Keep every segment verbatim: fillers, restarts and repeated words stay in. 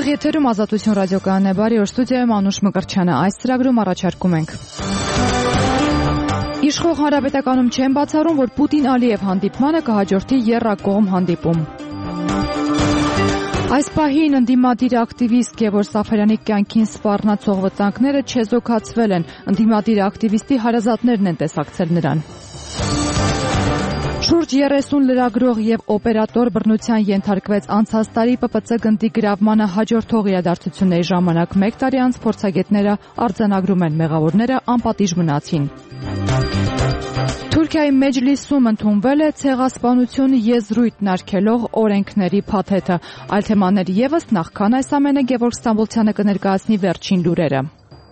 Ուղիղ եթերում Ազատություն ռադիոկայանն է, բարի օր, ստուդիայում Անուշ Մկրտչյանը։ Այս ծրագրում առաջարկում ենք. Իշխող հանրապետականում չեն բացառում, որ Պուտին-Ալիև հանդիպմանը կհաջորդի եռակողմ հանդիպում։ Այս պահին ընդդիմադիր ակտիվիստ Գևորգ Սաֆարյանի կյանքին սպառնացող վտանգները չեզոքացվել են, ընդդիմադիր ակտիվիստի հարազատներն են տեսակցել նրան։ Շուրջ երեսուն լրագրող եւ օպերատոր բռնության ենթարկվեց անցած տարի Պ Պ Ց գնդի գրավմանը հաջորդող իրադարձությունների ժամանակ։ Մեկ տարի անց փորձագետները արձանագրում են, մեղավորները անպատիժ մնացին։ Թուրքիայի Մեջլիսում ընդունվել է ցեղասպանություն եզրույթն արգելող օրենքների փաթեթը։ Այլ թեմաներ ևս, նախքան այս ամենը Գևորգ Ստամբոլցյանը կներկայացնի վերջին լուրերը։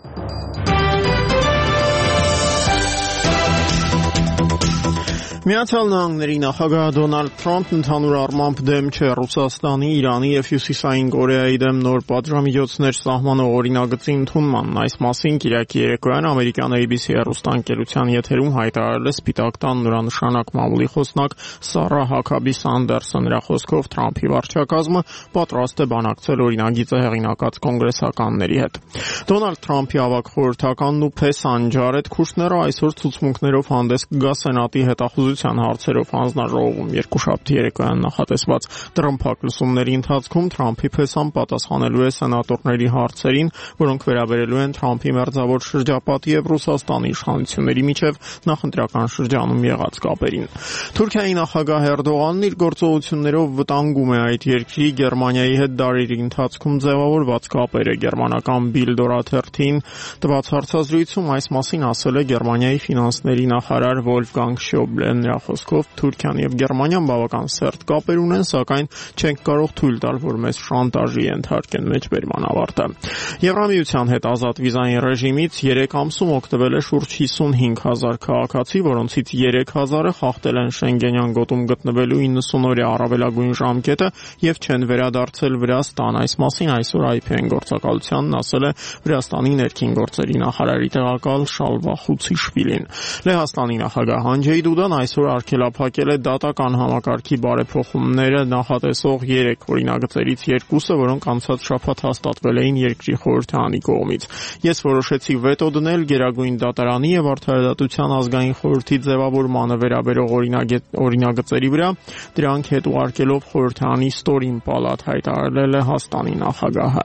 Միացյալ Նահանգների նախագահ Դոնալդ Թրամփն ընդհանուր առմամբ դեմ չէ Ռուսաստանի, Իրանի եւ Հյուսիսային Կորեայի դեմ նոր պատժամիջոցներ սահմանող օրինագծի ընդունմանն։ Այս մասին Կիրակի երեկոյան ամերիկյան A B C հեռուստաընկերության եթերում հայտարարել է Սպիտակ տան նորանշանակ մամուլի խոսնակ Սառա Հաքաբի Սանդերսը։ Նրա խոսքով Թրամփի վարչակազմը պատրաստ է բանակցել օրինագիծը հեղինակած կոնգրեսականների հետ։ Դոնալդ Թրամփի ավագ խորհրդականն ու Փեսան Ջարեդ Քուշները այսօր ցուցմունքներով հանդես կգա Սենատի հետախուզության հարցերով հանձնաժողովում։ Երկուշաբթի երեկոյան նախատեսված դռնփակ լսումների ընթացքում Թրամփի Փեսան պատասխանելու է սենատորների հարցերին, որոնք վերաբերելու են Թրամփի մերձավոր շրջապատի եւ Ռուսաստանի իշխանությունների միջև նախընտրական շրջանում եղած կապերին։ Թուրքիայի նախագահ Էրդողանն իր գործողություններով վտանգում է այդ երկրի Գերմանիայի հետ դարերի ընթացքում ձևավորված կապերը։ Գերմանական Bild օրաթերթին տված հարցազրույցում այս մասին ասել է Գերմանիայի ֆինանսների նախարար Վոլֆգանգ Շոբլեն։ Նրա խոսքով Թուրքիան եւ Գերմանիան բավական սերտ կապեր ունեն, սակայն չենք կարող թույլ տալ, որ մեզ շանտաժի ենթարկեն մեջբերման ավարտը։ Եվրամիության հետ ազատ վիզային ռեժիմից երեք ամսում օգտվել է շուրջ հիսունհինգ հազար քաղաքացի, որոնցից երեք հազարը խախտել են Շենգենյան գոտում գտնվելու իննսուն օրյա առավելագույն ժամկետը եւ չեն վերադարձել Վրաստան։ Այս մասին այսօր I P N գործակալությանն ասել է Վրաստանի ներքին գործերի նախարարի տեղակալ Շալվա Խուցիշվիլին։ Լեհաստանի նախագահ Անջեյ Դուդան այսօր արգելափակել է դատական համակարգի բարեփոխումները նախատեսող երեք օրինագծերից երկուսը, որոնք անցած շաբաթ հաստատվել էին երկրի խորհրդարանի կողմից։ Ես որոշեցի վետո դնել Գերագույն դատարանի եւ Արդարադատության ազգային խորհրդի ձևավորմանը վերաբերող օրինագծերի վրա, դրանք հետ ուղարկելով խորհրդարանի ստորին պալատ, հայտարարել է Լեհաստանի նախագահը։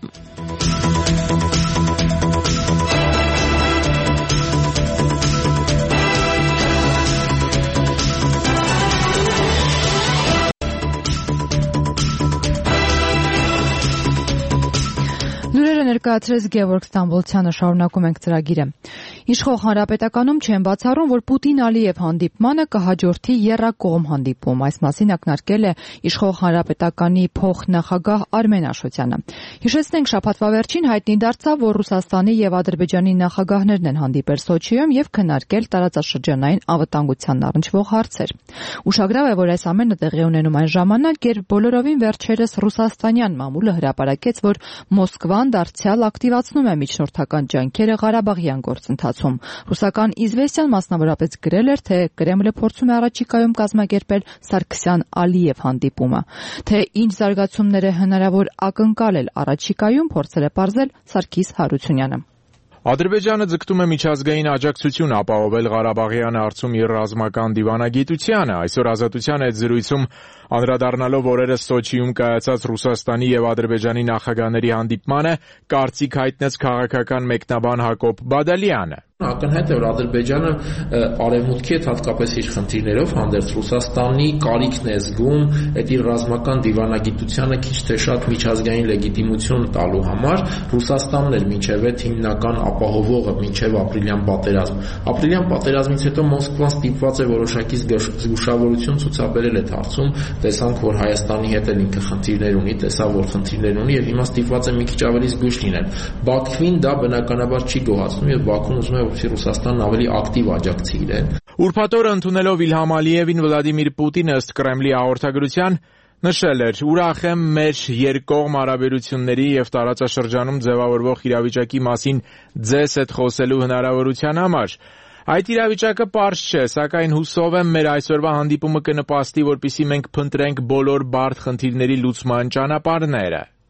Լուրերը ներկայացրեց Գևորգ Ստամբոլցյանը, շարունակում ենք ծրագիրը։ Իշխող հանրապետականում չեն բացառում, որ Պուտին-Ալիև հանդիպմանը կհաջորդի եռակողմ հանդիպում։ Այս մասին ակնարկել է Իշխող հանրապետականի փոխնախագահ Արմեն Աշոտյանը։ Հիշեցնենք, շաբաթվա վերջին հայտնի դարձավ, որ Ռուսաստանի եւ Ադրբեջանի նախագահներն են հանդիպել Սոչիում եւ քննարկել տարածաշրջանային անվտանգությանն առնչվող հարցեր։ Ուշագրավ է, որ այս ամենը տեղի ունենում այն ժամանակ, երբ բոլորովին վերջերս ռուսաստանյան մամուլը հրապարակեց, որ Մոսկվան դարձյալ ակտիվացնում է միջնորդական ջանքերը Ղարաբաղյան գործընթացում։ Ռուսական Իզվեստիան մասնավորապես գրել էր, թե Կրեմլը փորձում է առաջիկայում կազմակերպել Սարգսյան-Ալիև հանդիպումը։ Թե ինչ զարգացումներ է հնարավոր ակնկալել առաջիկայում, փորձել է պարզել Սարգիս Հարությունյանը։ Ադրբեջանը ձգտում է միջազգային աջակցություն ապահովել Ղարաբաղյան հարցում իր ռազմական դիվանագիտությանը։ Այսօր Ազատության հետ զրույցում անդրադառնալով օրերս Սոչիում կայացած Ռուսաստանի եւ Ադրբեջանի նախագահների հանդիպմանը, կարծիք հայտնեց քաղաքական մեկնաբան Հակոբ Բադալյանը։ Ակնհայտ է, որ Ադրբեջանը արևմուտքի հետ հատկապես իր խնդիրներով հանդերձ Ռուսաստանի կարիքն է զգում այդ իր ռազմական դիվանագիտությանը քիչ թե շատ միջազգային լեգիտիմություն տալու համար։ Ռուսաստանն էր մինչև այդ հիմնական ապահովողը մինչև ապրիլյան պատերազմ։ Ապրիլյան պատերազմից հետո Մոսկվան ստիպված է որոշակի զգուշավորություն ցուցաբերել այդ հարցում։ Տեսանք, որ Հայաստանի հետ էլ ինքը խնդիրներ ունի, տեսավ, որ խնդիրներ ունի եւ հիմա ստիպված է մի քիչ ավելի զգույշ լինել։ Բաքվին դա բնականաբար չի գոհացնում եւ Բաքուն ուզում է որպեսզի Ռուսաստանն ավելի ակտիվ աջակցի իրեն։ Ուրբաթ օրը ընդունելով Իլհամ Ալիևին, Վլադիմիր Պուտինը ըստ Կրեմլի հաղորդագրության նշել էր. «Ուրախ եմ մեր երկկողմ հարաբերությունների եւ տարածաշրջանում ձևավորվող իրավիճակի մասին ձեզ հետ խոսելու հնարավորության համար։ Այդ իրավիճակը պարզ չէ, սակայն հուսով եմ մեր այսօրվա հանդիպումը կնպաստի, որպեսզի մենք փնտրենք բոլոր բարդ խնդիրների լուծման ճանապարհները»։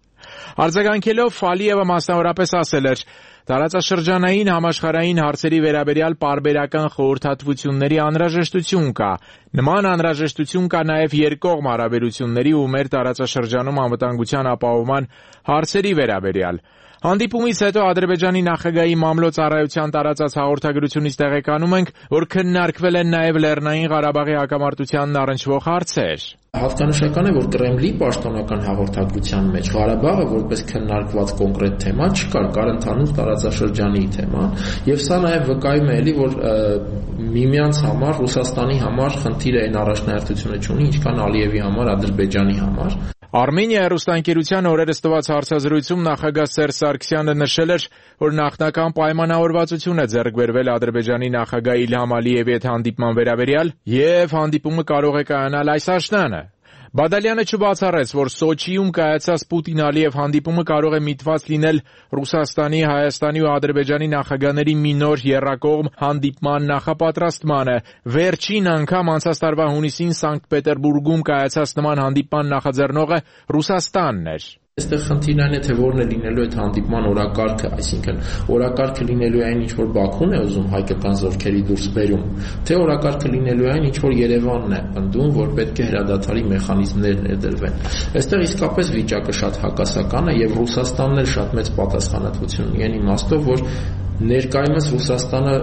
Արձագանքելով Ալիևը մասնավորապես ասել էր. «Տարածաշրջանային համաշխարհային հարցերի վերաբերյալ պարբերական խորհրդատվությունների անհրաժեշտություն կա։ Նման անհրաժեշտություն կա նաև երկկողմ հարաբերությունների ու մեր տարածաշրջանում անվտանգության ապահովման հարցերի վերաբերյալ»։ Հանդիպումից հետո Ադրբեջանի նախագահի մամլո-ծառայության տարածած հաղորդագրությունից տեղեկանում ենք, որ քննարկվել են նաև Լեռնային Ղարաբաղի հակամարտությանն առնչվող հարցեր։ Հատկանշական է, որ Կրեմլի պաշտոնական հաղորդագրության մեջ Ղարաբաղը որպես քննարկված կոնկրետ թեմա չկար, կար ընդհանուր տարածաշրջանի թեման, եւ սա նաև վկայում է էլի, որ միմյանց համար, Ռուսաստանի համար խնդիրը այն առաջնահերթությունը չունի, ինչքան Ալիևի համար, Ադրբեջանի համար։ Արմենիա հեռուստաընկերության օրերս տված հարցազրույցում նախագահ Սերժ Սարգսյանը նշել էր, որ նախնական պայմանավորվածություն է ձեռք բերվել Ադրբեջանի նախագահ Իլհամ Ալիևի հետ հանդիպման վերաբերյալ եւ հանդիպումը կարող է կայանալ այս աշնանը։ Բադալյանը չբացառեց, որ Սոչիում կայացած Պուտին-Ալիև հանդիպումը կարող է միտված լինել Ռուսաստանի, Հայաստանի ու Ադրբեջանի նախագահների մի նոր եռակողմ հանդիպման նախապատրաստմանը։ Վերջին անգամ անցած տարվա հունիսին Սանկտ Պետերբուրգում կայացած նման հանդիպման նախաձեռնողը Ռուսաստանն էր։ Այստեղ խնդիրն այն է, թե որն է լինելու այդ հանդիպման օրակարգը, այսինքն օրակարգը լինելու է այն, ինչ որ Բաքուն է ուզում հայկական զորքերի դուրս բերում, թե օրակարգը լինելու է այն, ինչ որ Երևանն է ընդդում, որ պետք է հրադադարի մեխանիզմներ ներդրվեն։ Այստեղ իսկապես վիճակը շատ հակասական է եւ Ռուսաստանն էլ շատ մեծ պատասխանատվություն ունի այն իմաստով, որ ներկայումս Ռուսաստանը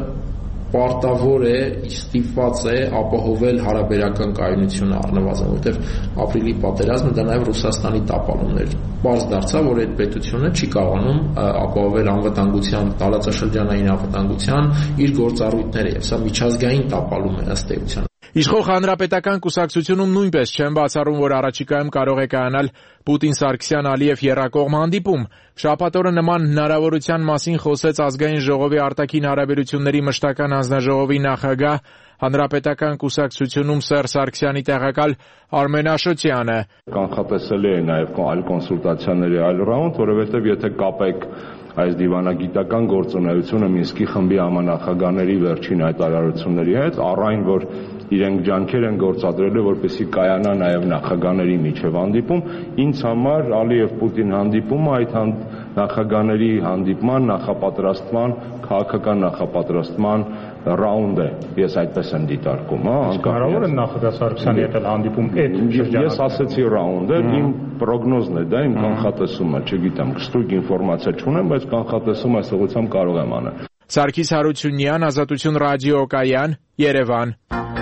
պարտավոր է, ստիպված է ապահովել հարաբերական կայունությունը առնվազն, որովհետև ապրիլի պատերազմը դա նաև Ռուսաստանի տապալումն էր։ Պարզ դարձավ, որ այդ պետությունը չի կարողանում ապահովել անվտանգության, տարածաշրջանային անվտանգության իր գործառույթները, եւ սա միջազգային տապալում է ըստ էության։ Իշխող Հանրապետական կուսակցությունում նույնպես չեն բացառում, որ առաջիկայում կարող է կայանալ Պուտին-Սարգսյան-Ալիև եռակողմ հանդիպում։ Շաբաթ օրը նման հնարավորության մասին խոսեց Ազգային ժողովի արտաքին հարաբերությունների մշտական հանձնաժողովի նախագահ, Հանրապետական կուսակցությունում Սերժ Սարգսյանի տեղակալ Արմեն Աշոտյանը։ Կանխատեսելի է նաև այլ կոնսուլտացիաների այլ ռաունդ, որովհետև եթե կապեք այս դիվանագիտական գործունեությունը Մինսկի խմբի համանախագահների վերջին հայտարարությունների հետ, առ այն, որ իրենք ջանքեր են գործադրելու, որպեսզի կայանա նաև նախագահների միջև հանդիպում, ինձ համար Ալիև-Պուտին հանդիպումը այդ նախագահների հանդիպման, նախապատրաստման, քաղաքական նախապատրաստման ռաունդ է, ես այդպես եմ դիտարկում, հա, հնարավոր է նախագահ Սարգսյանի հետ հանդիպում այդ շրջանում։ Ես ասեցի ռաունդ է, իմ պրոգնոզն է դա, իմ կանխատեսումը, չգիտեմ, կստույգ ինֆորմացիա չունեմ, բայց կանխատեսում այս ուղղությամբ կարող եմ անել։ Սարգիս Հարությունյան, Ազատություն ռադիոկայան, Երևան։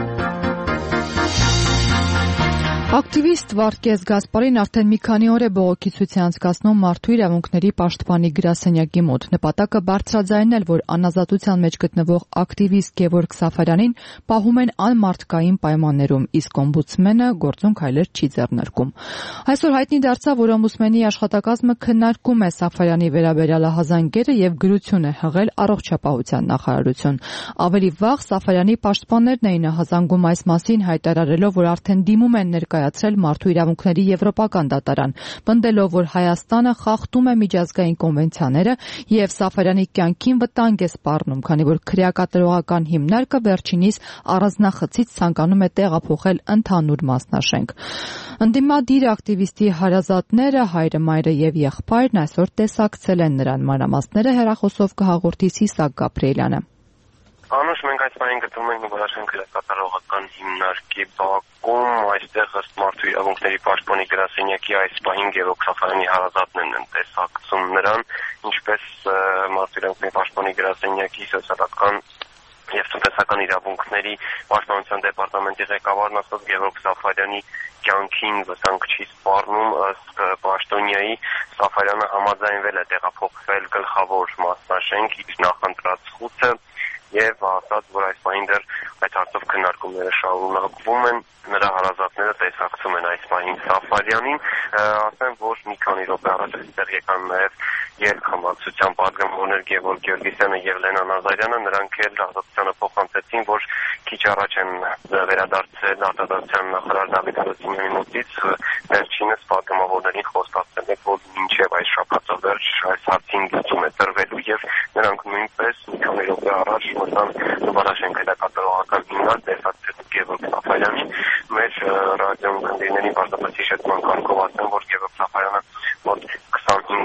Ակտիվիստ Վարդգես Գասպարին արդեն մի քանի օր է բողոքի ցույց անցկացնում մարդու իրավունքների պաշտպանի գրասենյակի մոտ։ Նպատակը բարձրաձայնել, որ անազատության մեջ գտնվող ակտիվիստ Գևորգ Սաֆարյանին պահում են անմարդկային պայմաններում, իսկ օմբուդսմենը գործուն քայլեր չի ձեռնարկում։ Այսօր հայտնի դարձավ, որ օմբուդսմենի աշխատակազմը քննարկում է Սաֆարյանի վերաբերյալ ահազանգերը եւ գրություն է հղել առողջապահության նախարարություն։ Ավելի վաղ Սաֆարյանի պաշտպաններն էին ահազանգում այս մասին, հայտարարելով, որ արդեն դիմում են ներկայացնել մարդու իրավունքների եվրոպական դատարան, պնդելով, որ Հայաստանը խախտում է միջազգային կոնվենցիաները եւ Սաֆարյանի կյանքին վտանգ է սպառնում, քանի որ քրեակատարողական հիմնարկը վերջինիս առանձնախցից ցանկանում է տեղափոխել ընդհանուր մասնաշենք։ Ընդդիմադիր ակտիվիստի հարազատները, հայրը, մայրը եւ եղբայրն այսօր տեսակցել են նրան։ Մանրամասները հեռախոսով կհաղորդի Սիսակ Գաբրիելյանը։ Անուշ մենք այս պահին գտնվում ենք Նվարաշեն քրեակատարողական հիմնարկի բակում, այստեղ ըստ մարդու իրավունքների պաշտպանի գրասենյակի այս պահին Գևորգ Սաֆարյանի հարազատներն են տեսակցում նրան, ինչպես մարդու իրավունքների պաշտպանի գրասենյակի սոցիալական եւ տնտեսական իրավունքների պաշտպանության դեպարտամենտի ղեկավարն ասաց, Գևորգ Սաֆարյանի կյանքին վտանգ չի սպառնում, ըստ պաշտոնյայի Սաֆարյանը համաձայնվել է տեղափոխվել գլխավոր մասնաշենք իր նախընտրած խուցը եւ ասաց, որ այս պահին դեռ այդ հարցով քննարկումները շարունակվում են, նրա հարազատները տեսակցում են այս պահին Սաֆարյանին, ասեմ, որ մի քանի րոպե առաջ այստեղ եկան նաեւ երկհամակցության պատգամավորներ Գևորգ Գեորգիսյանը եւ Լենա Նազարյանը, նրանք էլ ազատությանը փոխանցեցին, որ քիչ առաջ են վերադարձել արտադրության նախարար Դավիթ Հարությունյանի մոտից, վերջինս պատգամավորներին խոստացել է, որ մինչեւ այս շաբաթը վերջ այս հարցին լուծում է տրվելու եւ նրանք նույնպես մի քանի րոպե առաջ մտան Նվարաշեն քրեակատարողական հիմնարկ տեսակցել Գևորգ Սաֆարյանի մեր ռադիոյի քննիների բարձրացի շեշտման կարգով ասեմ, որ Գևորգ Սաֆարյանը մոտ քսանհինգ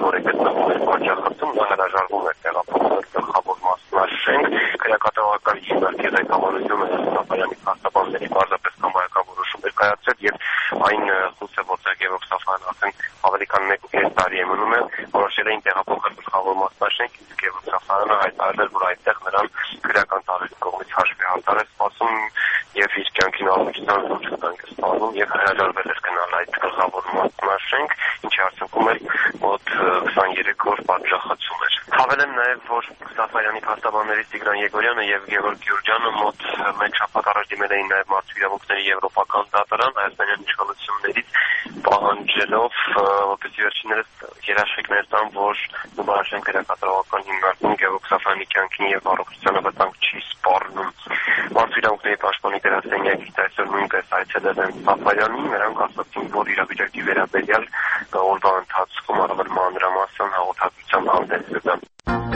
կազմը հրաժարվում է տեղափոխել գլխավոր մասնաշենք, քրեակատարողական հիմնարկի ղեկավարությունը Սաֆարյանի փաստաբանների պարզապես կամայական որոշում էր կայացրել եւ այն խույս է, որ Սերգեյ Սաֆարյանն արդեն ավելի քան մեկ ու կես տարի է մնում է, որոշել էին տեղափոխել գլխավոր մասնաշենք, իսկ Գևորգ Սաֆարյանը հայտարարել, որ այդտեղ նրան քրեական տարերի կողմից հաշվի հանդար է սպասում եւ իր կյանքին առողջության զորջ կտանք է սպասում եւ հրաժարվել էր գնալ այդ գլխավոր մասնաշենք, ինչի արդյունքում էլ մոտ քսաներեք օր պատժախացում էր։ Հավելեմ նաեւ, որ Սաֆարյանի փաստաբաններից Տիգրան Եգորյանը եւ Գևորգ Գյուրջյանը մոտ մեկ շաբաթ առաջ դիմել էին նաեւ մարդու իրավունքների եվրոպական դատարան հայաստանյան իշխանություններից պահանջելով, որպեսզի վերջիններս երաշխիքներ տան, որ Դուբարաշեն քրեակատարողական հիմնարկում Գևորգ Սաֆարյանի կյանքին եւ առողջությանը վտանգ չի սպառնում։ Մարդու իրավունքների պաշտպանի դերասենյակից այսօր նույնպես այցելել են Սաֆարյանին, նրանք ասացին, որ իրավիճակի վերաբերյալ օրվա ընթացքում առավել մանրամասն հաղորդակցության հանդես կգան։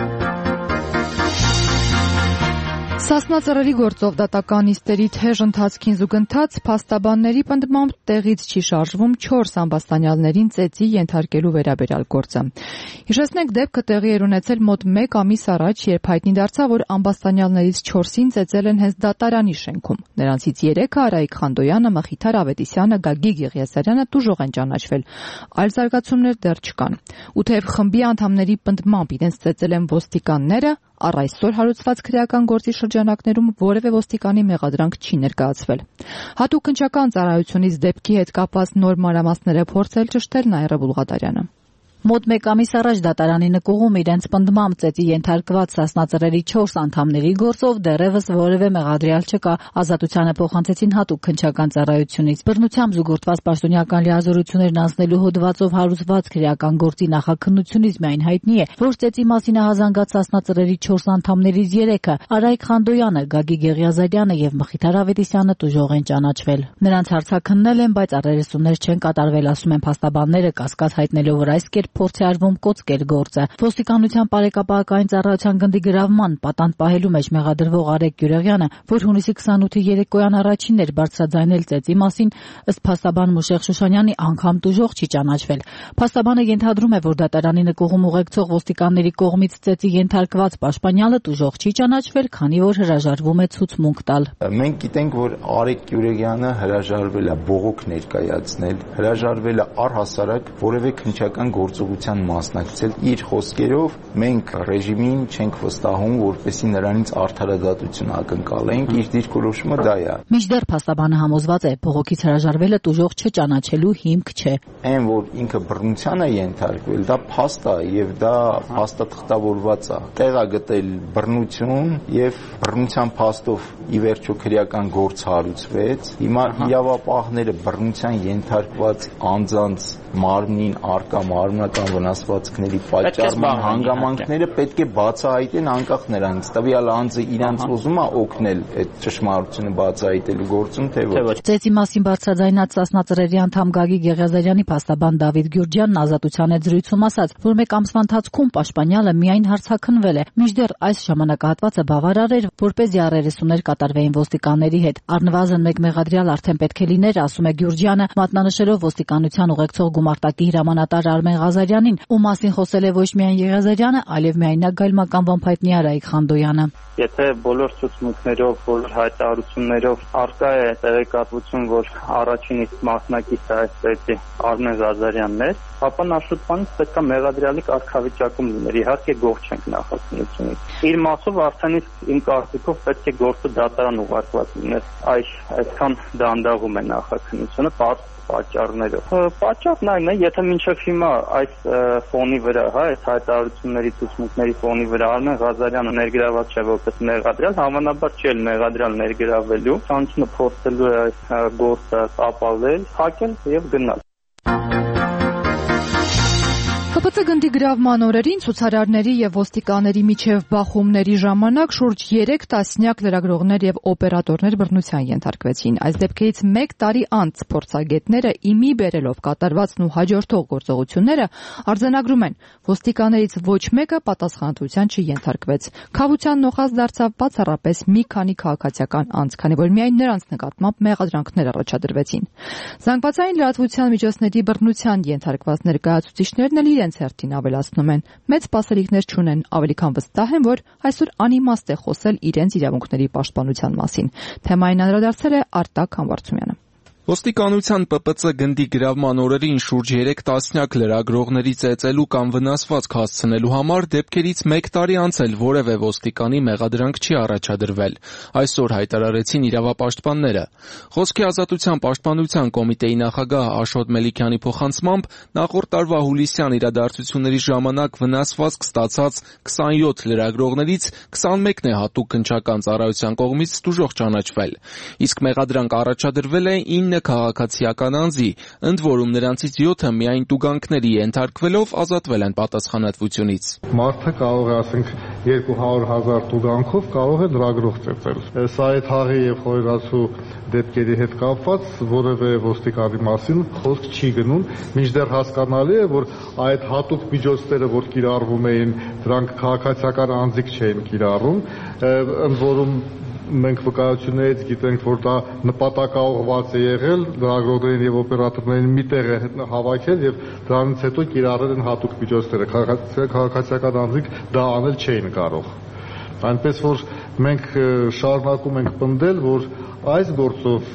Սասնա ծռերի գործով դատական նիստերի թեժ ընթացքին զուգընթաց փաստաբանների պնդմամբ տեղից չի շարժվում չորս ամբաստանյալներին ծեծի ենթարկելու վերաբերյալ գործը։ Հիշեցնենք, դեպքը տեղի էր ունեցել մոտ մեկ ամիս առաջ, երբ հայտնի դարձավ, որ ամբաստանյալներից չորսին ծեծել են հենց դատարանի շենքում։ Նրանցից երեքը Արայիկ Խանդոյանը, Մխիթար Ավետիսյանը, Գագիկ Եղիազարյանը տուժող են ճանաչվել։ Այլ զարգացումներ դեռ չկան։ Ու թեև խմբի անդամների պնդմամբ իրենց ծեծել են ոստիկանները, առ այսօր հարուցված քրեական գործի շրջանակներում որևէ ոստիկանի մեղադրանք չի ներկայացվել։ Հատուկ քննչական ծառայությունից դեպքի հետ կապված նոր մանրամասները փորձել ճշտել Նաիրա Բուլղադարյանը։ Մոտ մեկ ամիս առաջ դատարանի նկուղում իրենց պնդմամբ ծեծի ենթարկված Սասնա ծռերի չորս անդամների գործով դեռևս որևէ մեղադրյալ չկա, ազատությանը փոխանցեցին հատուկ քննչական ծառայությունից։ Բռնությամբ զուգորդված պաշտոնյական լիազորություններն անցնելու հոդվածով հարուցված քրեական գործի նախաքննությունից միայն հայտնի է, որ ծեծի մասին հազանգած Սասնա ծռերի չորս անդամներից երեքը Արայիկ Խանդոյանը, Գագիկ Եղիազարյանը եւ Մխիթար Ավետիսյանը տուժող են ճանաչվել։ Նրանց հարցաքննել են, բայց առերեսումներ չեն կատարվել, ասում են փաստաբանները, կասկած հայտնելով, որ այս փորձ է արվում կոծկել գործը։ Ոստիկանության բարեկապահական ծառայության գնդի գրավման պատանդ պահելու մեջ մեղադրվող Արեգ Գյուրեղյանը, որ հունիսի քսանութի երեկոյան առաջինն էր բարձրաձայնել ծեծի մասին, ըստ փաստաբան Մուշեղ Շուշանյանի անգամ տուժող չի ճանաչվել։ Փաստաբանը ենթադրում է, որ դատարանի նկուղում ուղեկցող ոստիկանների կողմից ծեծի ենթարկված պաշտպանյալը տուժող չի ճանաչվել, քանի որ հրաժարվում է ցուցմունք տալ։ Մենք գիտենք, որ Արեգ Գյուրեղյանը հրաժարվել է բողոք ներկայացնել, հրաժարվել է առհասարակ որևէ քննչական գործողության մասնակցել։ Իր խոսքերով մենք ռեժիմին չենք վստահում, որպեսզի նրանից արդարադատություն ակնկալենք, իր դիրքորոշումը դա է։ Մինչդեռ փաստաբանը համոզված է, բողոքից հրաժարվելը տուժող չճանաչելու հիմք չէ։ Այն, որ ինքը բռնության է ենթարկվել, դա փաստ է եւ դա փաստաթղթավորված է։ Տեղ է գտել բռնություն եւ բռնության փաստով ի վերջո քրեական գործ հարուցվեց։ Հիմա իրավապահները բռնության ենթարկված անձանց մարմնին արկա մարմնական վնասվածքների պատճառման հանգամանքները պետք է բացահայտեն անկախ նրանից տվյալ անձը իրանց ուզում է օգնել այդ ճշմարտությունը բացահայտելու գործում, թե ոչ։ Ծեծի մասին բարձրաձայնած Սասնա ծռերի անդամ Գագիկ Եղիազարյանի փաստաբան Դավիթ Գյուրջյանն ազատության հետ զրույցում ասաց, որ մեկ ամսվա ընթացքում պաշտպանյալը միայն հարցաքննվել է, մինչդեռ այս ժամանակահատվածը բավարար էր, որպեսզի առերեսումներ կատարվեին ոստիկանների հետ։ Առնվազն մեկ մեղադրյալ արդեն պետք է լիներ, ասում է Գյուրջյանը, մատնանշելով ոստիկանության ուղեկցող գումարտակի հրամանատար Արմեն Ղազարյանին, ում մասին խոսել է ոչ միայն Եղիազարյանը, այլև միայնակ գայլմականվան հայտնի Արայիկ Խանդոյանը։ Եթե բոլոր ցուցմունքներով, բոլոր հայտարարություններով արկա է տեղեկատվություն, որ առաջին իսկ մասնակիցը այս ծեծի Արմեն Ղազարյանն էր, ապա Նաշուտյանից պետք է մեղադրյալի կարգավիճակում լիներ։ Իհարկե գող չենք նախաքննությունից։ Իր մասով արդեն իսկ իմ կարծիքով պետք է գործը դատարան ուղարկված լիներ։ Այս այսքան դանդաղում է նախաքննությունը պատճառներով։ Պատճառն այն է, եթե մինչև հիմա այս ֆոնի վրա, հա, այս հայտարարությունների ցուցմունքների ֆոնի վրա Արմեն Ղազարյանը ներգրաված չէ որպես մեղադրյալ, հավանաբար չի էլ մեղադրյալ ներգրավելու, ցանկությունը փորձելու է այս գործը ապավել, փակել եւ գնալ։ Կ Բ Ց գնդի գրավման օրերին ցուցարարների եւ ոստիկանների միջև բախումների ժամանակ շուրջ երեք տասնյակ լրագրողներ եւ օպերատորներ բռնության ենթարկվեցին։ Այս դեպքերից մեկ տարի անց փորձագետները իմի բերելով կատարվածն ու հաջորդող գործողությունները արձանագրում են, ոստիկաններից ոչ մեկը պատասխանատվության չենթարկվեց։ Քավության նոխազ դարձավ բացառապես մի քանի քաղաքացիական անձ, քանի որ միայն նրանց նկատմամբ մեղադրանքներ առաջադրվեցին։ Զանգվածային լրատվության միջոցների բռնության ենթարկված ներկայացուցիչներն էլ իրենց իրենց հերթին ավելացնում են. մեծ սպասելիքներ չունեն, ավելի քան վստահ են, որ այսօր անիմաստ է խոսել իրենց իրավունքների պաշտպանության մասին։ Թեմային անդրադարձել է Արտակ Համբարձումյանը։ Ոստիկանության Պ Պ Ց գնդի գրավման օրերին շուրջ երեք տասնյակ լրագրողների ծեծելու կամ վնասվածք հասցնելու համար դեպքերից մեկ տարի անց էլ որևէ ոստիկանի մեղադրանք չի առաջադրվել։ Այսօր հայտարարեցին իրավապաշտպանները։ Խոսքի ազատության պաշտպանության կոմիտեի նախագահ Աշոտ Մելիքյանի փոխանցմամբ նախորդ տարվա հուլիսյան իրադարձությունների ժամանակ վնասվածք ստացած քսանյոթ լրագրողներից քսանմեկն է հատուկ քննչական ծառայության կողմից տուժող ճանաչվել։ Իսկ մեղադրանք առաջադրվել է ինը քաղաքացիական անձի, ընդ որում նրանցից յոթը միայն տուգանքների ենթարկվելով ազատվել են պատասխանատվությունից։ Մարդը կարող է, ասենք, երկու հարյուր հազար տուգանքով կարող է լրագրող ծեծել։ Սա այդ հաղի եւ խորացու դեպքերի հետ կապված որևէ ոստիկանի մասին խոսք չի գնում, մինչդեռ հասկանալի է, որ այդ հատուկ միջոցները, որ կիրառվում էին, դրանք քաղաքացիական անձիկ չէին կիրառում, ընդ որում մենք վկայություններից գիտենք, որ դա նպատակաուղղված է եղել լրագրողներին եւ օպերատորներին մի տեղ է հավաքել եւ դրանից հետո կիրառել են հատուկ միջոցները։ Քաղաքացիական անձիկ դա անել չէին կարող։ Այնպես որ մենք շարունակում ենք պնդել, որ այս գործով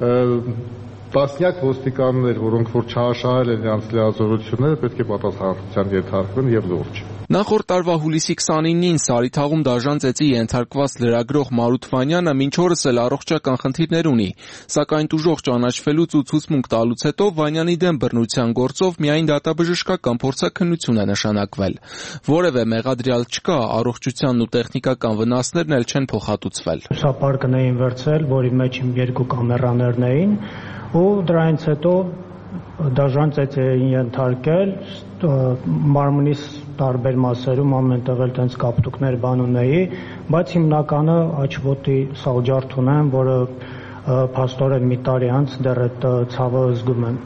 տասնյակ ոստիկաններ, որոնք որ չհաշահել են իրենց լիազորությունները, պետք է պատասխանատվության ենթարկվեն եւ լուրջ։ Նախորդ տարվա հուլիսի քսանինին Սարիթաղում դաժան ծեծի ենթարկված լրագրող Մարութ Վանյանը մինչ օրս էլ առողջական խնդիրներ ունի, սակայն տուժող ճանաչվելուց ու ցուցմունք տալուց հետո Վանյանի դեմ բռնության գործով միայն դատաբժշկական փորձաքննություն է նշանակվել։ Որևէ մեղադրյալ չկա, առողջությանն ու տեխնիկական վնասներն էլ չեն փոխհատուցվել։ Սա պարկն էին վերցրել, որի մեջ երկու կամերաներն էին, ու դրանից հետո դաժան ծեծ էին ենթարկել, մարմնիս տարբեր մասերում ամենտեղ էլ տենց կապտուկներ բան ունեի, բայց հիմնականը աչվոտի սալջարդ ունեմ, որը փաստորեն մի տարի անց դեռ այդ ցավը զգում եմ։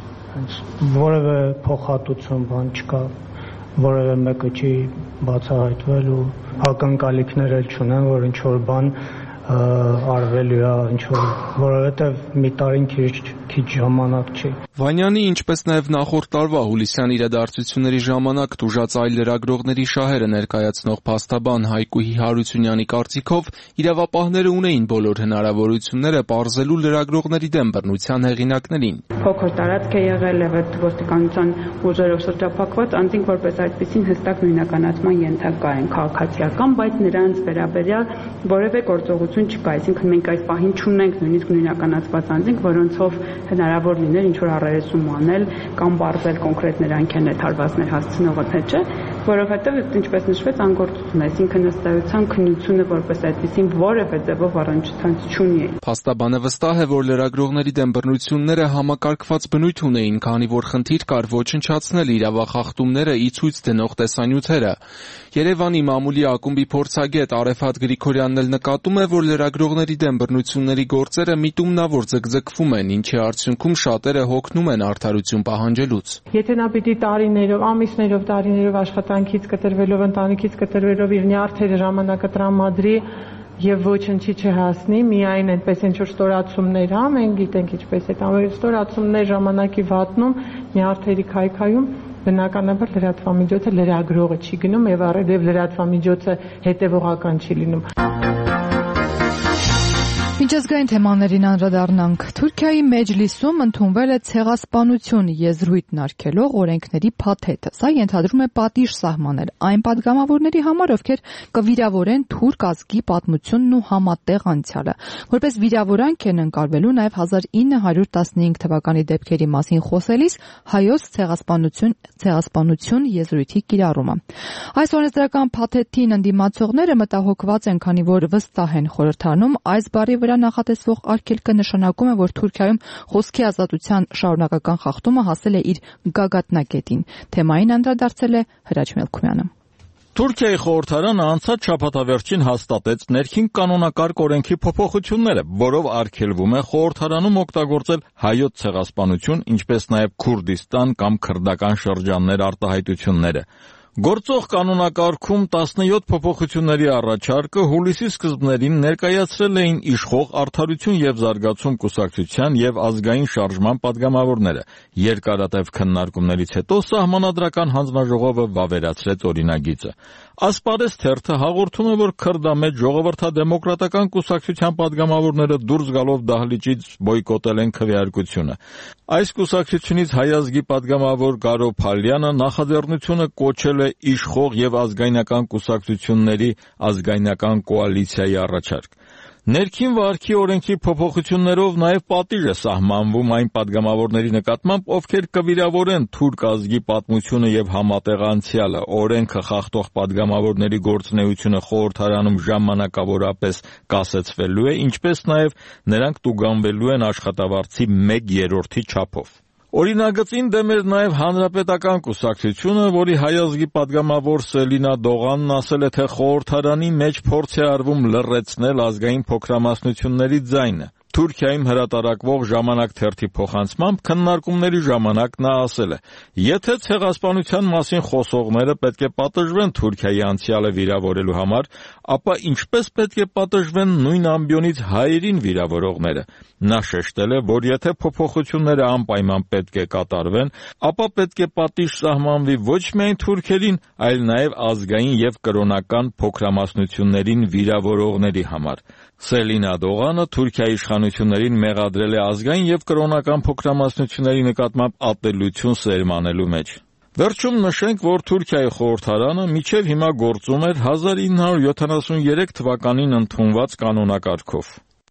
Որևէ փոխհատուցում բան չկա, որևէ մեկը չի բացահայտվել ու ակնկալիքներ էլ չունեմ, որ ինչ որ բան արվելու է, ինչ որ, որովհետև մի տարին քիչ ժամանակ չի։ Վանյանի, ինչպես նաև նախորդ տարվա հուլիսյան իրադարձությունների ժամանակ տուժած այլ լրագրողների շահերը ներկայացնող փաստաբան Հայկուհի Հարությունյանի կարծիքով իրավապահները ունեին բոլոր հնարավորությունները պարզելու լրագրողների դեմ բռնության հեղինակներին։ Փոքր տարածք է եղել եւ այդ ոստիկանության ուժերով շրջափակված անձինք որպես այդպեսին հստակ նույնականացման ենթակա են քաղաքացիական, բայց նրանց վերաբերյալ որևէ գործողություն չկա, այսինքն մենք այս պահին չունենք նույնիսկ նույնականացված անձինք, որոնցով հնարավոր լիներ ինչ որ առերեսում անել կամ բարձել կոնկրետ նրանք են այդ հարվածներ հասցնողը թե չէ, որովհետև ինչպես նշվեց անգործություն, այսինքն ըստայության քննությունը որպես այդպեսին որևէ ձևով առնչությամբ չունի։ Փաստաբանը վստահ է, որ լրագրողների դեմ բռնությունները համակարգված բնույթ ունեին, քանի որ խնդիր կար ոչնչացնել իրավախախտումները ի ցույց դնող տեսանյութերը։ Երևանի մամուլի ակումբի փորձագետ Արեֆատ Գրիգորյանն էլ նկատում է, որ լրագրողների դեմ բռնությունների գործերը միտումնավոր ձգձգվում են, ինչի արդյունքում շատերը հոգնում են արդարություն պահանջելուց։ Եթե նա պիտի տարիներով, ամիսներով, տարիներով աշխատանքից կտրվելով, ընտանիքից կտրվելով իր նյարդերը ժամանակը տրամադրի եւ ոչնչի չհասնի, միայն այդպես ինչ որ ստորացումներ, հա, մենք գիտենք ինչպես է, այդ ստորացումներ ժամանակի վատնում, նյարդերի քայքայում բնականաբար լրատվամիջոցը լրագրողը չի գնում եւ առավել լրատվամիջոցը հետեւողական չի լինում։ Միջազգային թեմաներին անդրադառնանք։ Թուրքիայի Մեջլիսում ընդունվել է ցեղասպանություն եզրույթն արգելող օրենքների փաթեթը։ Սա ենթադրում է պատիժ սահմանել այն падգամավորների համար, ովքեր կվիրավորեն թուրք ազգի պատմությունն ու համատեղ անցյալը։ Որպես վիրավորանք են ընկալվելու նաև հազար ինը հարյուր տասնհինգ թվականի դեպքերի մասին խոսելիս հայոց ցեղասպանություն ցեղասպանություն եզրույթի կիրառումը։ Այս օրենսդրական փաթեթին ընդդիմացողները մտահոգված են, քանի որ վստահ են խորհրդանում այս բարի վրա նախատեսվող արգելքը նշանակում է, որ Թուրքիայում խոսքի ազատության շարունակական խախտումը հասել է իր գագաթնակետին։ Թեմային անդրադարձել է Հրաչ Մելքումյանը։ Թուրքիայի խորհրդարանը անցած շաբաթավերջին հաստատեց ներքին կանոնակարգ օրենքի փոփոխությունները, որով արգելվում է խորհրդարանում օգտագործել հայոց ցեղասպանություն, ինչպես նաև Քուրդիստան կամ քրդական շրջաններ արտահայտությունները։ Գործող կանոնակարգում տասնյոթ փոփոխությունների առաջարկը հուլիսի սկզբներին ներկայացրել էին իշխող Արդարություն եւ զարգացում կուսակցության եւ ազգային շարժման падգամավորները։ Երկարատև քննարկումներից հետո Սահմանադրական հանձնաժողովը վավերացրեց օրինագիծը։ Ասպարեզ թերթը հաղորդում է, որ քրդամետ ժողովրդադեմոկրատական կուսակցության падգամավորները դուրս գալով դահլիճից բոյկոտել են քվեարկությունը։ Այս կուսակցությունից Հայ ազգի падգամավոր Կարո Փալյանը նախաձեռնությունը կոչել է իշխող եւ ազգայնական կուսակցությունների ազգայնական կոալիցիայի առաջարկ։ Ներքին վարքի օրենքի փոփոխություններով նաև պատիժ է սահմանվում այն падգամավորների նկատմամբ, ովքեր կվիրավորեն թուրք ազգի պատմությունը եւ համատեղ անցյալը։ Օրենքը խախտող падգամավորների գործունեությունը խորհրդարանում ժամանակավորապես կասեցվելու է, ինչպես նաև նրանք տուգանվելու են աշխատավարձի մեկ երրորդի չափով։ Օրինագծին դեմ էր նաև Հանրապետական կուսակցությունը, որի Հայ ազգի падգամավոր Սելինա Դողանն ասել է, թե խորհրդարանի մեջ փորձ է արվում լռեցնել ազգային փոքրամասնությունների ձայնը։ Թուրքիայում հրատարակվող Ժամանակ թերթի փոխանցմամբ քննարկումների ժամանակ նա ասել է. «Եթե ցեղասպանության մասին խոսողները պետք է պատժվեն Թուրքիայի անցյալը վիրավորելու համար, ապա ինչպես պետք է պատժվեն նույն ամբիոնից հայերին վիրավորողները»։ Նա շեշտել է, որ եթե փոփոխությունները անպայման պետք է կատարվեն, ապա պետք է պատիժ սահմանվի ոչ միայն թուրքերին, այլ նաև ազգային եւ կրոնական փոքրամասնություններին վիրավորողների համար։ Սելինա Դողանը Թուրքիայի իշխանություններին մեղադրել է ազգային եւ կրոնական փոքրամասնությունների նկատմամբ ատելություն սերմանելու մեջ։ Վերջում նշենք, որ Թուրքիայի խորհրդարանը մինչև հիմա գործում էր հազար ինը հարյուր յոթանասուներեք թվականին ընդունված կանոնակարգով։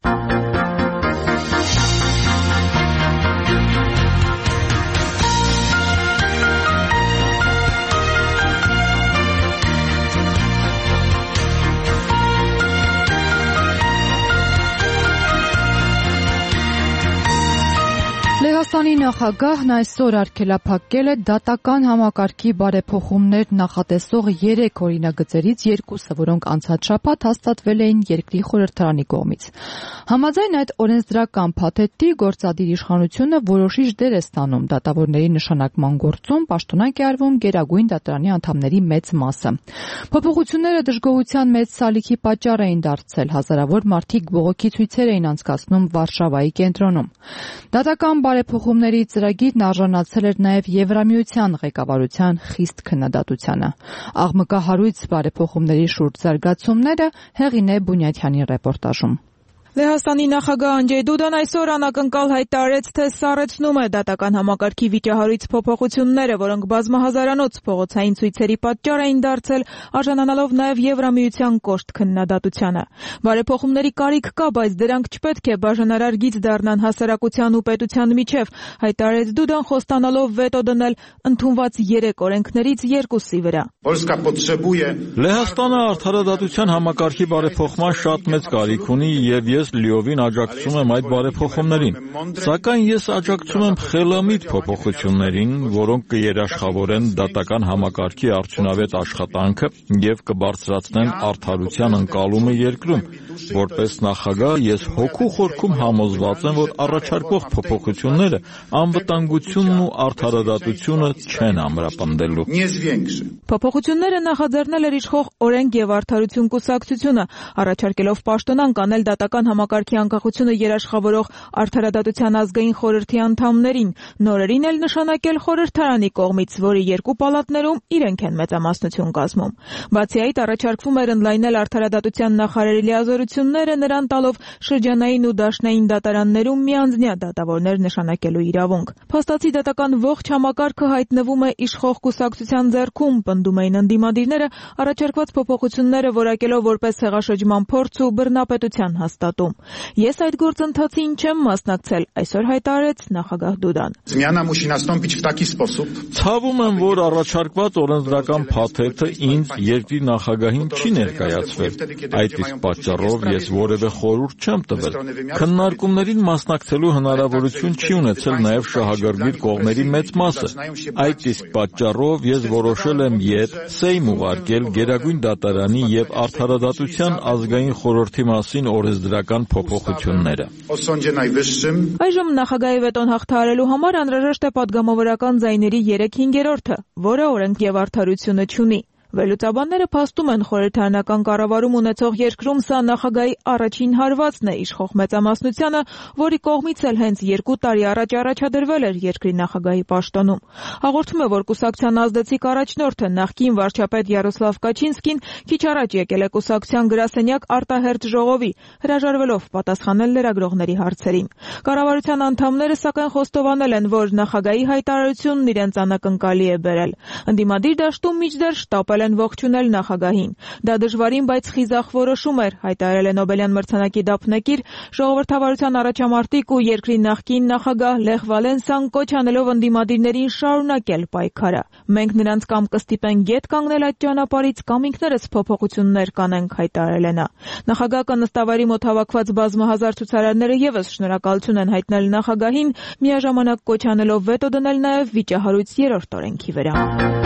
Լեհաստանի նախագահն այսօր արգելափակել է դատական համակարգի բարեփոխումներ նախատեսող երեք օրինագծերից երկուսը, որոնք անցած շաբաթ հաստատվել էին երկրի խորհրդարանի կողմից։ Համաձայն այդ օրենսդրական փաթեթի գործադիր իշխանությունը որոշիչ դեր է ստանում դատավորների նշանակման գործում, պաշտոնանկ է արվում Գերագույն դատարանի անդամների մեծ մասը։ Փոփոխությունները դժգոհության մեծ սալիքի պատճառ էին դարձել, հազարավոր մարդիկ բողոքի ցույցեր էին անցկացնում Վարշավայի կենտրոնում։ Դատական բարեփոխումների ծրագիրն արժանացել էր նաև Եվրամիության ղեկավարության խիստ քննադատությանը։ Աղմկահարույց բարեփոխումների շուրջ զարգացումները Հեղինե Բունյաթյանի ռեպորտաժում։ Լեհաստանի նախագահ Անջեյ Դուդան այսօր անակնկալ հայտարարեց, թե սառեցնում է դատական համակարգի վիճահարույց փոփոխությունները, որոնք բազմահազարանոց փողոցային ցույցերի պատճառ էին դարձել, արժանանալով նաև Եվրամիության կոշտ քննադատությանը։ Բարեփոխումների կարիք կա, բայց դրանք չպետք է բաժանարար գիծ դառնան հասարակության ու պետության միջև, հայտարարեց Դուդան, խոստանալով վետո դնել ընդունված երեք օրենքներից երկուսի վրա։ Լեհաստանը արդարադատության համակարգի բարեփոխման շատ մեծ կարիք ունի եւ ես լիովին աջակցում եմ այդ բարեփոխումներին, սակայն ես աջակցում եմ խելամիտ փոփոխություններին, որոնք կերաշխավորեն դատական համակարգի արդյունավետ աշխատանքը եւ կբարձրացնեն արդարության ընկալումը երկրում։ Որպես նախագահ ես հոգու խորքում համոզված եմ, որ առաջարկվող փոփոխությունները անվտանգությունն ու արդարադատությունը չեն ամրապնդելու։ Փոփոխությունները նախաձեռնել էր իշխող Օրենք եւ Արդարություն կուսակցությունը, առաջարկելով պաշտոնանկ անել դատական համակարգի անկախությունը երաշխավորող Արդարադատության ազգային խորհրդի անդամներին, նորերին էլ նշանակել խորհրդարանի կողմից, որի երկու պալատներում իրենք են մեծամասնություն կազմում։ Բացի այդ, առաջարկվում էր ընդլայնել Արդարադատության նախարարի լիազորությունները, նրան տալով շրջանային ու դաշնային դատարաններում միանձնյա դատավորներ նշանակելու իրավունք։ Փաստացի դատական ողջ համակարգը հայտնվում է իշխող կուսակցության ձեռքում, պնդում էին ընդդիմադիրները, առաջարկված փոփոխությունները որակելով որպես հեղաշրջման փորձ ու բռնապետության հաստատում։ Ես այդ գործընթացին չեմ մասնակցել, այսօր հայտարարեց նախագահ Դուդան։ Ցավում եմ, որ առաջարկված օրենսդրական փաթեթը ինձ երկրի նախագահին չի ներկայացվել։ Այդ իսկ պատճառով ես որևէ խորհուրդ չեմ տվել։ Քննարկումներին մասնակցելու հնարավորություն չի ունեցել նաև շահագրգիռ կողմերի մեծ մասը։ Այդ իսկ պատճառով ես որոշել եմ ետ Սեյմ ուղարկել Գերագույն դատարանի եւ Արդարադատության ազգային խորհրդի մասին օրենսդրական կան փոփոխությունները։ Այժմ նախագահի վետոն հաղթահարելու համար անհրաժեշտ է պատգամավորական ձայների երեք հինգերորդը, որը օրենք եւ արդարությունը չունի։ Վերլուծաբանները փաստում են խորհրդարանական կառավարում ունեցող երկրում սա նախագահի առաջին հարվածն է իշխող մեծամասնությանը, որի կողմից էլ հենց երկու տարի առաջ առաջադրվել էր երկրի նախագահի պաշտոնում։ Հաղորդում է, որ կուսակցության ազդեցիկ առաջնորդը նախկին վարչապետ Յարոսլավ Կաչինսկին քիչ առաջ եկել է կուսակցության գրասենյակ արտահերթ ժողովի, հրաժարվելով պատասխանել լրագրողների հարցերին։ Կառավարության անդամները սակայն խոստովանել են, որ նախագահի հայտարարությունն իրենց անակնկալի է բերել։ Ընդդիմադիր դաշտում միջդեռ շտապել են ողջունել նախագահին։ Դա դժվարին, բայց խիզախ որոշում էր, հայտարարել է Նոբելյան մրցանակի դափնեկիր, ժողովրդավարության առաջամարտիկ ու երկրի նախկին նախագահ Լեխ Վալենսան, կոչ անելով ընդդիմադիրներին շարունակել պայքարը։ Մենք նրանց կամ կստիպենք գետ կանգնել այդ ճանապարհից, կամ ինքներս փոփոխություններ կանենք, հայտարարել է նա։ Նախագահ կնստավայրի մոտ հավաքված բազմահազար ցուցարարները եւս շնորհակալություն են հայտնել նախագահին, միաժամանակ կոչ անելով վետո դնել նաեւ վիճահարույց երրորդ օրենքի վրա։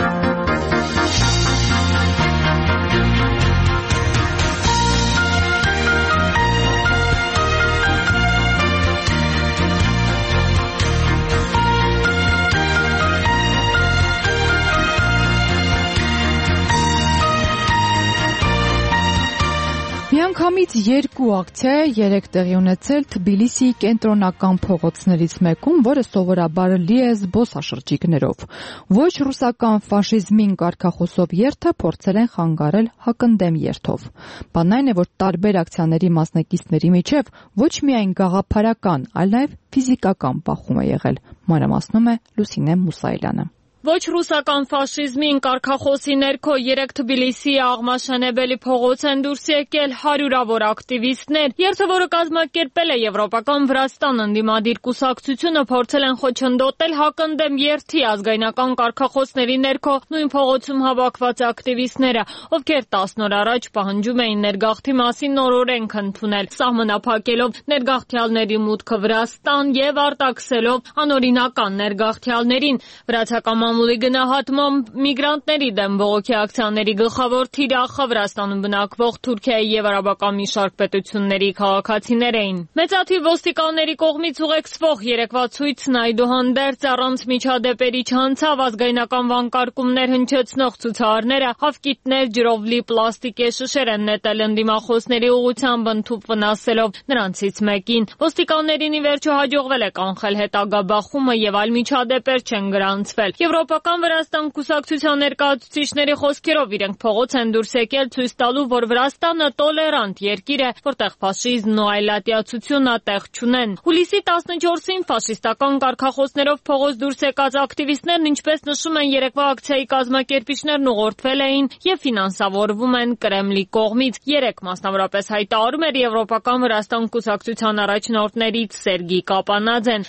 Միանգամից երկու ակցիա է երեք տեղի ունեցել Թբիլիսիի կենտրոնական փողոցներից մեկում, որը սովորաբար լի է զբոսաշրջիկներով։ Ոչ ռուսական ֆաշիզմին կարգախոսով երթը փորձել են խանգարել հակընդդեմ երթով։ Բանն այն է, որ տարբեր ակցիաների մասնակիցների միջև ոչ միայն գաղափարական, այլ նաև ֆիզիկական բախում է եղել։ Մանրամասնում է Լուսինե Մուսայելյանը։ Ոչ ռուսական ֆաշիզմին կարգախոսի ներքո երեք Թբիլիսիի Աղմաշանեբելի փողոց են դուրս եկել հարյուրավոր ակտիվիստներ։ Երթը, որը կազմակերպել է Եվրոպական Վրաստան ընդդիմադիր կուսակցությունը, փորձել են խոչընդոտել հակընդդեմ երթի ազգայնական կարգախոսների ներքո նույն փողոցում հավաքված ակտիվիստները, ովքեր տասն օր առաջ պահանջում էին ներգաղթի մասին նոր օրենք ընդունել, սահմանափակելով ներգաղթյալների մուտքը Վրաստան եւ արտաքսելով անօրինական ներգաղթյալներին։ Վրացական մամուլի գնահատմամբ միգրանտների դեմ բողոքի ակցիաների գլխավոր թիրախը Վրաստանում բնակվող Թուրքիայի եւ արաբական մի շարք պետությունների քաղաքացիներ էին։ Մեծաթիվ ոստիկանների կողմից ուղեկցվող երեկվա ցույցն այդուհանդերձ առանց միջադեպերի չանցավ, ազգայնական վանկարկումներ հնչեցնող ցուցարարները հավկիթներ, ջրով լի պլաստիկե շշեր են նետել ընդդիմախոսների ուղղությամբ, ընդཐུպ վնասելով նրանցից մեկին։ Ոստիկաններին ի վերջո հաջողվել է կանխել հետագա բախումը եւ այլ միջադեպեր չեն գրանցվել։ Եվրոպական Վրաստան կուսակցության ներկայացուցիչների խոսքերով իրենք փողոց են դուրս եկել ցույց տալու, որ Վրաստանը տոլերանտ երկիր է, որտեղ ֆաշիզմն ու այլատիացությունը տեղ չունեն։ Հուլիսի տասնչորսին ֆաշիստական կարգախոսներով փողոց դուրս եկած ակտիվիստներն, ինչպես նշում են երեկվա ակցիայի կազմակերպիչներն, ուղղորդվել էին եւ ֆինանսավորվում են Կրեմլի կողմից։ Երեք մասնավորապես հայտարարում էր Եվրոպական Վրաստան կուսակցության առաջնորդներից Սերգի Կապանաձեն։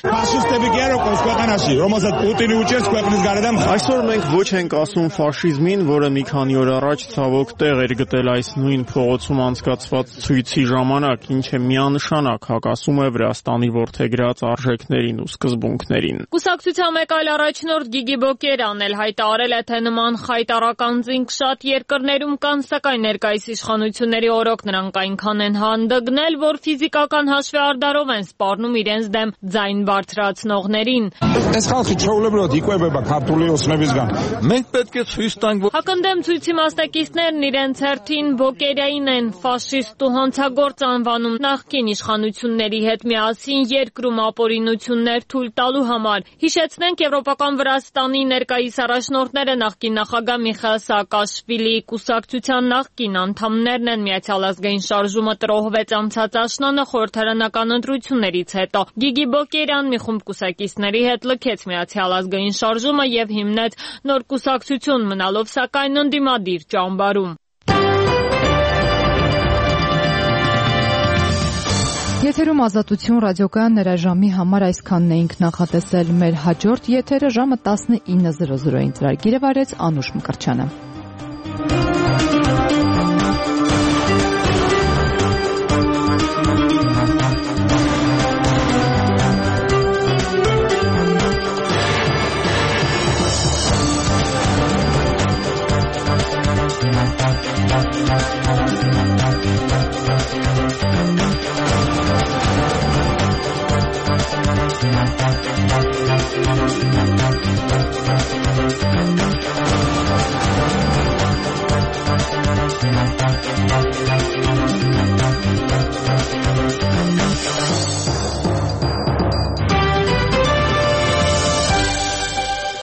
Այսօր մենք ոչ ենք ասում ֆաշիզմին, որը մի քանի օր առաջ ցավոք տեղ էր գտել այս նույն փողոցում անցկացված ցույցի ժամանակ, ինչը միանշանակ հակասում է Վրաստանի որդեգրած արժեքներին ու սկզբունքներին։ Կուսակցության մեկ այլ առաջնորդ Գիգի Բոկերյանն էլ հայտարարել է, թե նման խայտարական ծինք շատ երկրներում կան, սակայն ներկայիս իշխանությունների օրոք նրանք այնքան են հանդգնել, որ ֆիզիկական հաշվի արդարով են սպառնում իրենց դեմ ձայն բարձրացնողներին։ Մենք պետք է ցույց տանք, որ հակընդդեմ ցույցի մասնակիցներն իրենց հերթին Բոկերյանին են ֆաշիստ ու հանցագործ անվանում նախկին իշխանությունների հետ միասին երկրում ապօրինություններ թույլ տալու համար։ Հիշեցնենք, Եվրոպական Վրաստանի ներկայիս առաջնորդները նախկին նախագահ Միխայիլ Սաակաշվիլիի կուսակցության նախկին անդամներն են։ Միացյալ ազգային շարժումը տրոհվեց անցած աշնանը խորհրդարանական ընտրություններից հետո։ Գիգի Բոկերյան մի խումբ կուսակիցների հետ լքեց Միացյալ ազգային շարժումը եւ հիմնեց նոր կուսակցություն, մնալով սակայն ընդդիմադիր ճամբարում։ Եթերում Ազատություն ռադիոկայան ներաժամի համար այսքանն էինք նախատեսել։ Մեր հաջորդ եթերը ժամը տասնինը զրո զրոյին ծրագիրը վարեց Անուշ Մկրտչյանը։